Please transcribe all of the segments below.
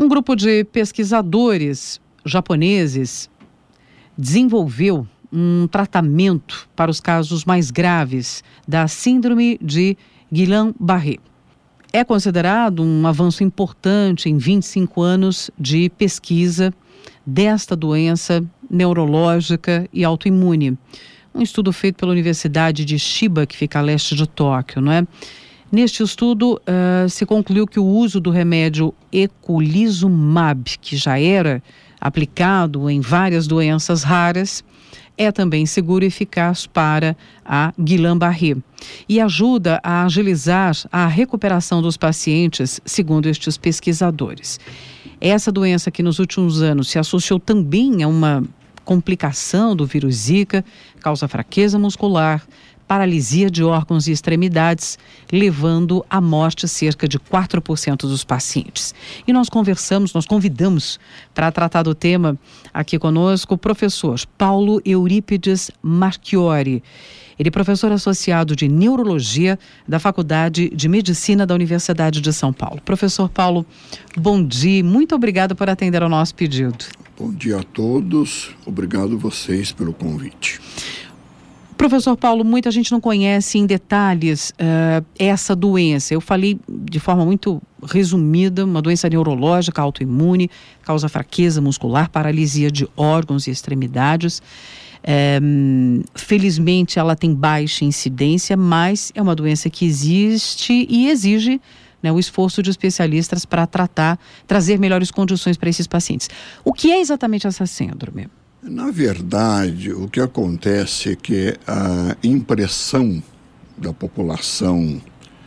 Um grupo de pesquisadores japoneses desenvolveu um tratamento para os casos mais graves da síndrome de Guillain-Barré. É considerado um avanço importante em 25 anos de pesquisa desta doença neurológica e autoimune. Um estudo feito pela Universidade de Chiba, que fica a leste de Tóquio, não é? Neste estudo, se concluiu que o uso do remédio eculizumab, que já era aplicado em várias doenças raras, é também seguro e eficaz para a Guillain-Barré e ajuda a agilizar a recuperação dos pacientes, segundo estes pesquisadores. Essa doença que nos últimos anos se associou também a uma complicação do vírus Zika, causa fraqueza muscular, paralisia de órgãos e extremidades, levando à morte cerca de 4% dos pacientes. E nós convidamos para tratar do tema aqui conosco o professor Paulo Eurípides Marchiori. Ele é professor associado de Neurologia da Faculdade de Medicina da Universidade de São Paulo. Professor Paulo, bom dia, muito obrigado por atender ao nosso pedido. Bom dia a todos, obrigado a vocês pelo convite. Professor Paulo, muita gente não conhece em detalhes essa doença. Eu falei de forma muito resumida, uma doença neurológica autoimune, causa fraqueza muscular, paralisia de órgãos e extremidades. Felizmente ela tem baixa incidência, mas é uma doença que existe e exige, né, o esforço de especialistas para trazer melhores condições para esses pacientes. O que é exatamente essa síndrome? Na verdade, o que acontece é que a impressão da população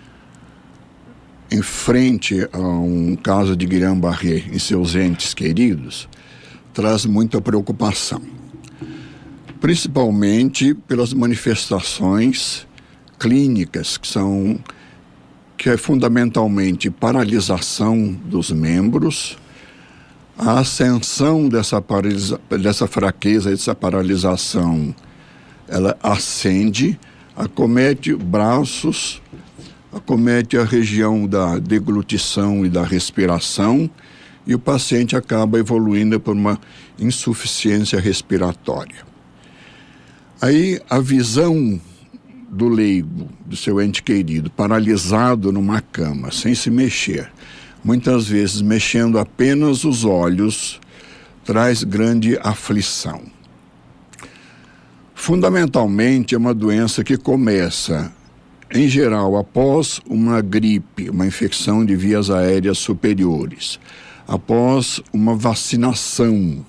em frente a um caso de Guillain-Barré em seus entes queridos traz muita preocupação, principalmente pelas manifestações clínicas que é fundamentalmente paralisação dos membros, a ascensão dessa fraqueza, dessa paralisação, ela ascende, acomete braços, acomete a região da deglutição e da respiração, e o paciente acaba evoluindo por uma insuficiência respiratória. Aí a visão do leigo, do seu ente querido, paralisado numa cama, sem se mexer, muitas vezes mexendo apenas os olhos, traz grande aflição. Fundamentalmente é uma doença que começa, em geral, após uma gripe, uma infecção de vias aéreas superiores, após uma vacinação,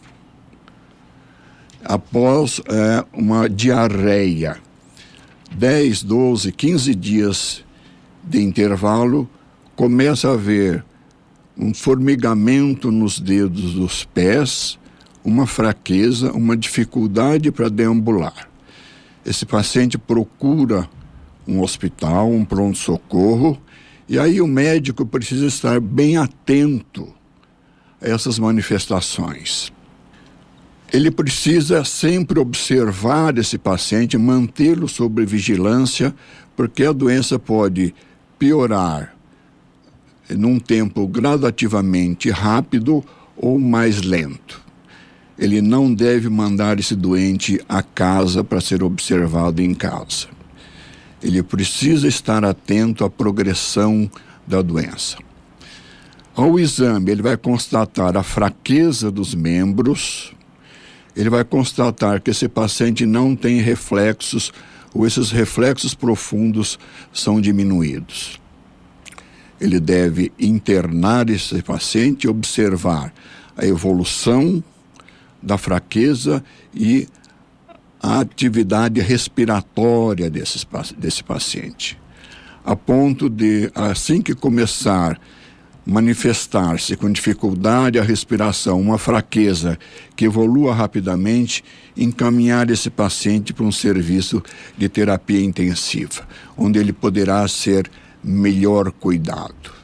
após uma diarreia, 10, 12, 15 dias de intervalo, começa a haver um formigamento nos dedos dos pés, uma fraqueza, uma dificuldade para deambular. Esse paciente procura um hospital, um pronto-socorro, e aí o médico precisa estar bem atento a essas manifestações. Ele precisa sempre observar esse paciente, mantê-lo sob vigilância, porque a doença pode piorar num tempo gradativamente rápido ou mais lento. Ele não deve mandar esse doente a casa para ser observado em casa. Ele precisa estar atento à progressão da doença. Ao exame, ele vai constatar a fraqueza dos membros, ele vai constatar que esse paciente não tem reflexos, ou esses reflexos profundos são diminuídos. Ele deve internar esse paciente e observar a evolução da fraqueza e a atividade respiratória desse paciente, a ponto de, assim que começar a manifestar-se com dificuldade a respiração, uma fraqueza que evolua rapidamente, encaminhar esse paciente para um serviço de terapia intensiva, onde ele poderá ser melhor cuidado.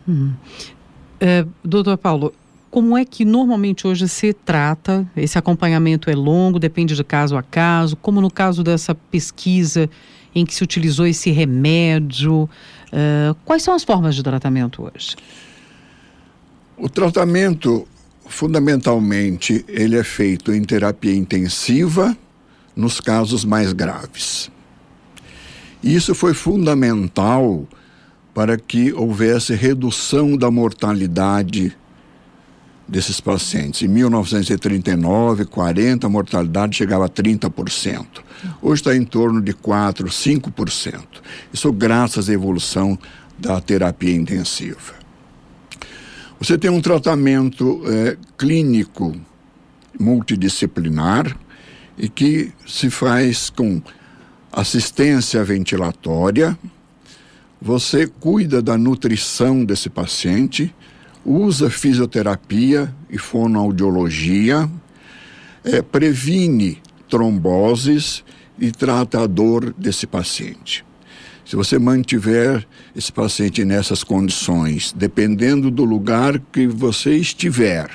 Doutor Paulo, como é que normalmente hoje se trata? Esse acompanhamento é longo, depende de caso a caso, como no caso dessa pesquisa em que se utilizou esse remédio, quais são as formas de tratamento hoje? O tratamento, fundamentalmente, ele é feito em terapia intensiva nos casos mais graves. Isso foi fundamental para que houvesse redução da mortalidade desses pacientes. Em 1939, 40, a mortalidade chegava a 30%. Hoje está em torno de 4%, 5%. Isso graças à evolução da terapia intensiva. Você tem um tratamento clínico multidisciplinar e que se faz com assistência ventilatória. Você cuida da nutrição desse paciente, usa fisioterapia e fonoaudiologia, previne tromboses e trata a dor desse paciente. Se você mantiver esse paciente nessas condições, dependendo do lugar que você estiver,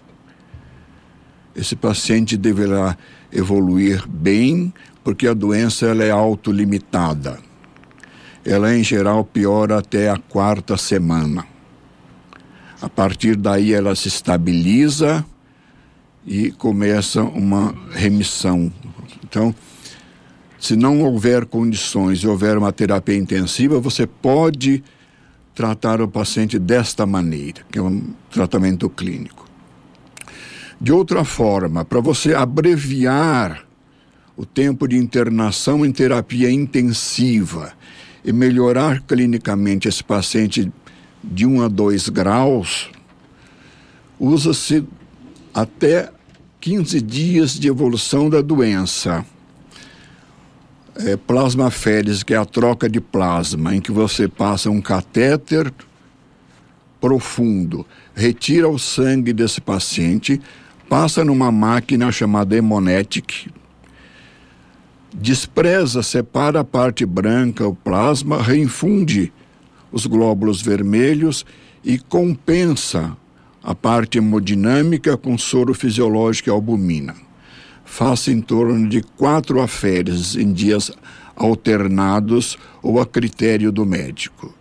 esse paciente deverá evoluir bem, porque a doença ela é autolimitada. Ela, em geral, piora até a 4ª semana. A partir daí, ela se estabiliza e começa uma remissão. Então, se não houver condições e houver uma terapia intensiva, você pode tratar o paciente desta maneira, que é um tratamento clínico. De outra forma, para você abreviar o tempo de internação em terapia intensiva e melhorar clinicamente esse paciente de 1 a 2 graus, usa-se até 15 dias de evolução da doença. Plasmaférese, que é a troca de plasma, em que você passa um catéter profundo, retira o sangue desse paciente, passa numa máquina chamada Hemonetic, despreza, separa a parte branca, o plasma, reinfunde os glóbulos vermelhos e compensa a parte hemodinâmica com soro fisiológico e albumina. Faça em torno de 4 aféreses em dias alternados ou a critério do médico.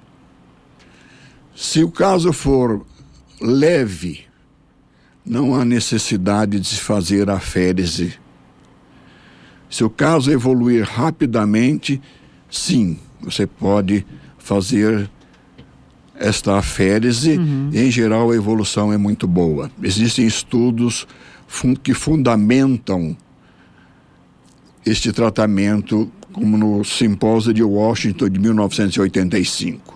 Se o caso for leve, não há necessidade de se fazer aférese. Se o caso evoluir rapidamente, sim, você pode fazer esta aférese. Em geral, a evolução é muito boa. Existem estudos que fundamentam este tratamento, como no simpósio de Washington de 1985.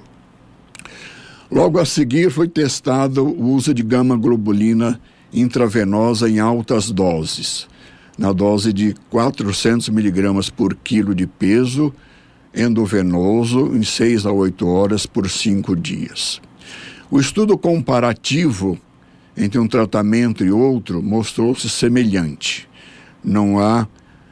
Logo a seguir foi testado o uso de gama-globulina intravenosa em altas doses, na dose de 400 miligramas por quilo de peso, endovenoso, em 6 a 8 horas por 5 dias. O estudo comparativo entre um tratamento e outro mostrou-se semelhante. Não há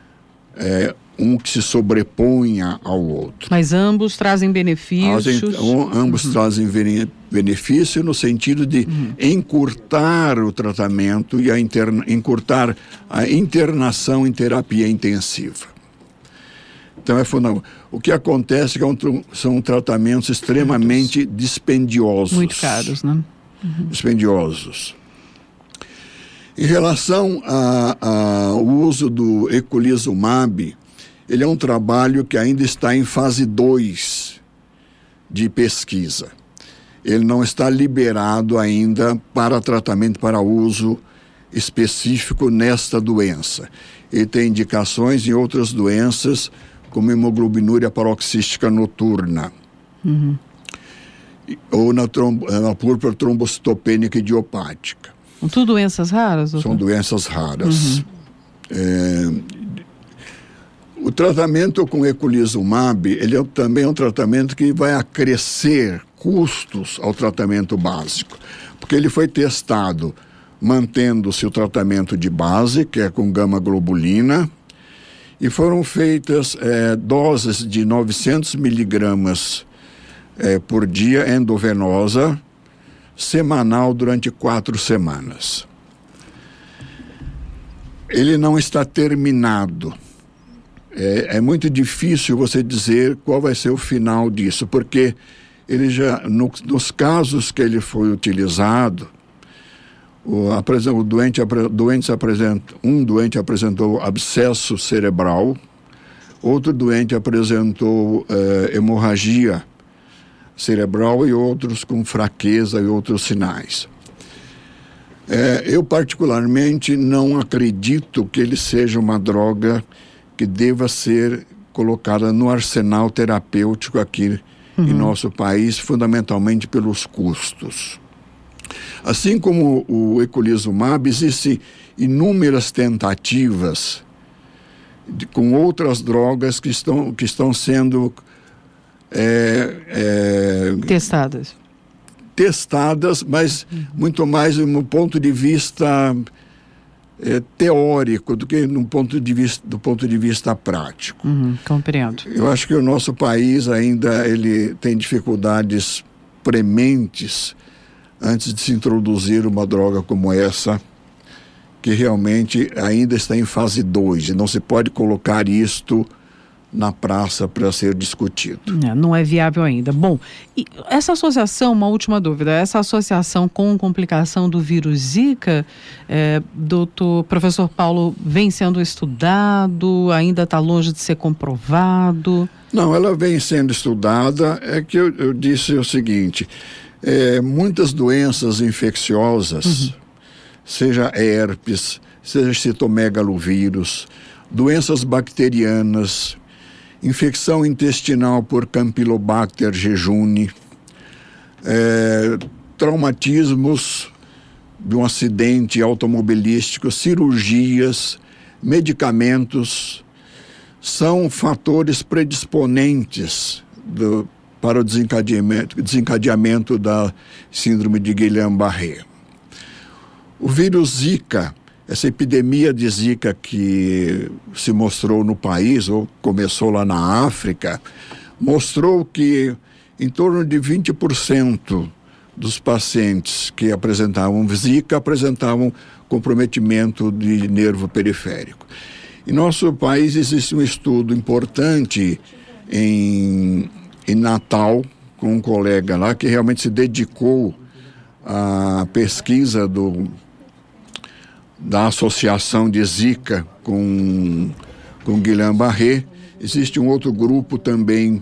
um que se sobreponha ao outro. Mas ambos trazem benefícios? Ambos trazem benefício no sentido de encurtar o tratamento e encurtar a internação em terapia intensiva. Então é fundamental. O que acontece é que são tratamentos extremamente dispendiosos. Muito caros, né? Dispendiosos. Em relação ao uso do eculizumab, ele é um trabalho que ainda está em fase 2 de pesquisa. Ele não está liberado ainda para tratamento, para uso específico nesta doença. Ele tem indicações em outras doenças, como hemoglobinuria paroxística noturna. Ou na púrpura trombocitopênica idiopática. São tudo doenças raras, doutor? São doenças raras. O tratamento com eculizumab, ele também é um tratamento que vai acrescer custos ao tratamento básico, porque ele foi testado mantendo-se o tratamento de base, que é com gama-globulina, e foram feitas doses de 900 miligramas por dia endovenosa, semanal durante 4 semanas. Ele não está terminado. É muito difícil você dizer qual vai ser o final disso, porque ele já, nos casos que ele foi utilizado, Um doente apresentou abscesso cerebral, outro doente apresentou hemorragia cerebral e outros com fraqueza e outros sinais. Eu particularmente não acredito que ele seja uma droga que deva ser colocada no arsenal terapêutico aqui em nosso país, fundamentalmente pelos custos. Assim como o eculizumab, existem inúmeras tentativas com outras drogas que estão sendo testadas, mas muito mais no ponto de vista teórico do que do ponto de vista prático. Compreendo. Eu acho que o nosso país ainda ele tem dificuldades prementes antes de se introduzir uma droga como essa, que realmente ainda está em fase 2, e não se pode colocar isto na praça para ser discutido. Não é viável ainda. Bom, e essa associação, uma última dúvida, essa associação com complicação do vírus Zika, professor Paulo, vem sendo estudado, ainda está longe de ser comprovado? Não, ela vem sendo estudada. É que eu disse o seguinte, muitas doenças infecciosas, seja herpes, seja citomegalovírus, doenças bacterianas, infecção intestinal por Campylobacter jejuni, traumatismos de um acidente automobilístico, cirurgias, medicamentos, são fatores predisponentes para o desencadeamento da síndrome de Guillain-Barré. O vírus Zika, essa epidemia de Zika que se mostrou no país, ou começou lá na África, mostrou que em torno de 20% dos pacientes que apresentavam Zika apresentavam comprometimento de nervo periférico. Em nosso país existe um estudo importante em Natal, com um colega lá que realmente se dedicou à pesquisa da associação de Zika com Guillain-Barré. Existe um outro grupo também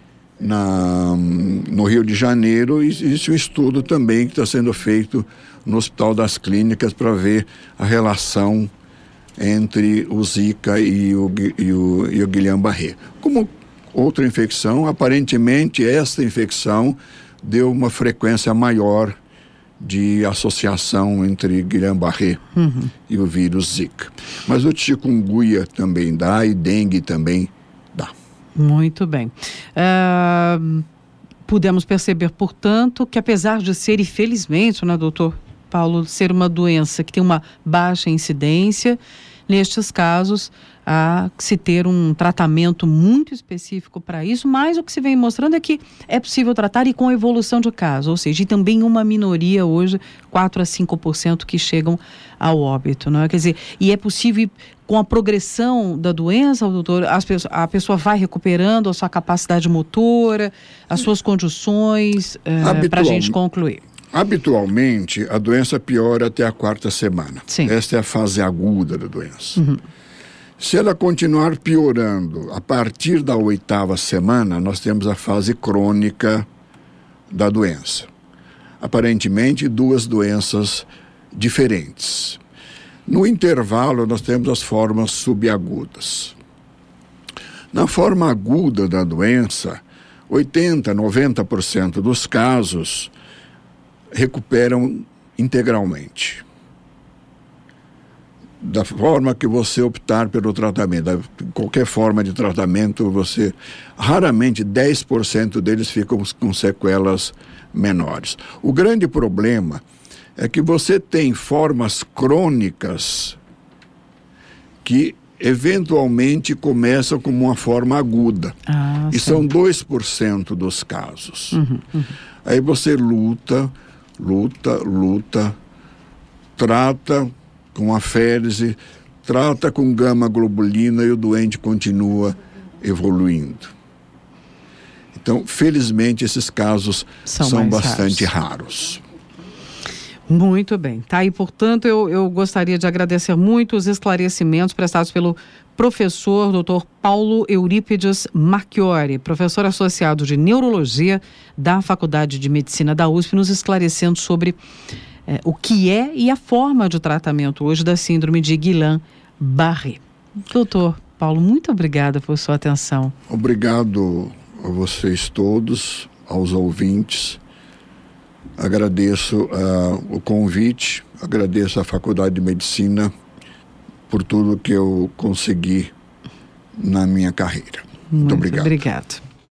no Rio de Janeiro, e existe um estudo também que está sendo feito no Hospital das Clínicas para ver a relação entre o Zika e o Guillain-Barré. Como outra infecção, aparentemente esta infecção deu uma frequência maior de associação entre Guillain-Barré e o vírus Zika. Mas o chikungunya também dá e dengue também dá. Muito bem. Pudemos perceber, portanto, que apesar de ser, infelizmente, né, doutor Paulo, ser uma doença que tem uma baixa incidência, nestes casos, há que se ter um tratamento muito específico para isso, mas o que se vem mostrando é que é possível tratar e com evolução de caso, ou seja, e também uma minoria hoje, 4 a 5% que chegam ao óbito, não é? Quer dizer, e é possível, com a progressão da doença, doutor, a pessoa vai recuperando a sua capacidade motora, as suas condições, para a gente concluir. Habitualmente, a doença piora até a 4ª semana. Sim. Esta é a fase aguda da doença. Se ela continuar piorando a partir da 8ª semana, nós temos a fase crônica da doença. Aparentemente, 2 doenças diferentes. No intervalo, nós temos as formas subagudas. Na forma aguda da doença, 80%, 90% dos casos recuperam integralmente. Da forma que você optar pelo tratamento, qualquer forma de tratamento, raramente 10% deles ficam com sequelas menores. O grande problema é que você tem formas crônicas que eventualmente começam como uma forma aguda. E são 2% dos casos. Aí você luta, trata com aférese, trata com gama-globulina e o doente continua evoluindo. Então, felizmente, esses casos são bastante raros. Muito bem. Tá aí, portanto, eu gostaria de agradecer muito os esclarecimentos prestados pelo professor Dr. Paulo Eurípides Marchiori, professor associado de Neurologia da Faculdade de Medicina da USP, nos esclarecendo sobre o que é e a forma de tratamento hoje da síndrome de Guillain-Barré. Doutor Paulo, muito obrigada por sua atenção. Obrigado a vocês todos, aos ouvintes. Agradeço o convite, agradeço à Faculdade de Medicina por tudo que eu consegui na minha carreira. Muito obrigado.